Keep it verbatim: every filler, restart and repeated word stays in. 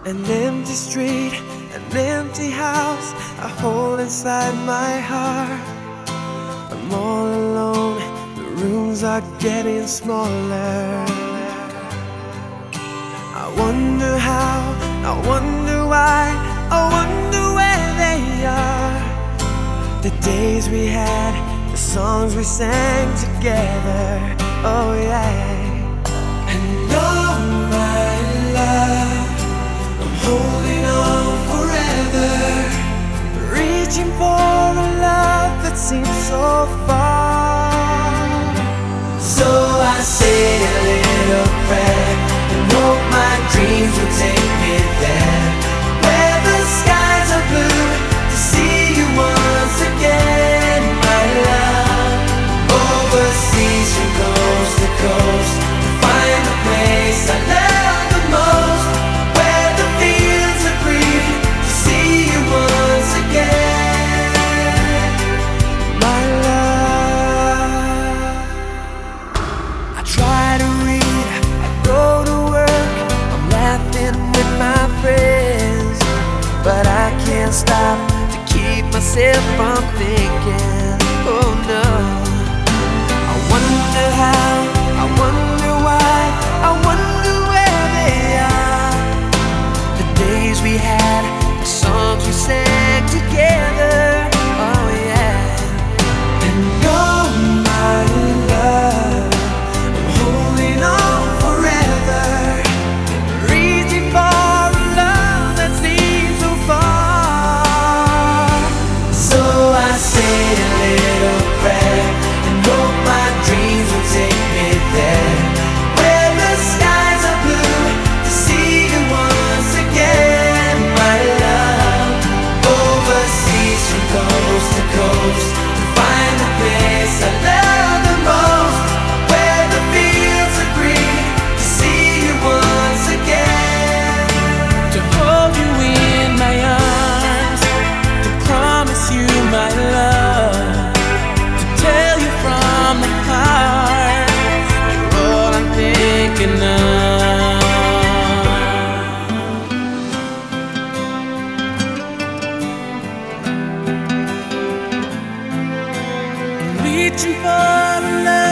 An empty street, an empty house, a hole inside my heart. I'm all alone, the rooms are getting smaller. I wonder how, I wonder why, I wonder where they are. The days we had, the songs we sang together, oh yeah. And oh my love, holding on forever, reaching for a love that seems so far. So I say a little prayer and hope my dreams will take me there, where the skies are blue, to see you once again, my love. Overseas from coast to coast, to find the place I love the most, where the fields are green, to see you once again, my love. I try to read, I go to work, I'm laughing with my friends, but I can't stop to keep myself from thinking, oh no. I wonder how, I wonder why, I wonder where they are. The days we had, the songs we sang together, oh yeah. And oh my love, I'm holding on forever, reaching for a love that seems so far. So I say a little prayer and hope my dreams will take me there, where the skies are blue, to see you once again, my love. Overseas from coast to coast, to find the place I love the most, where the fields are green, to see you once again, to hold you in my arms, to promise you my love, to tell you from the heart, you're all I'm thinking of. I'm reaching for love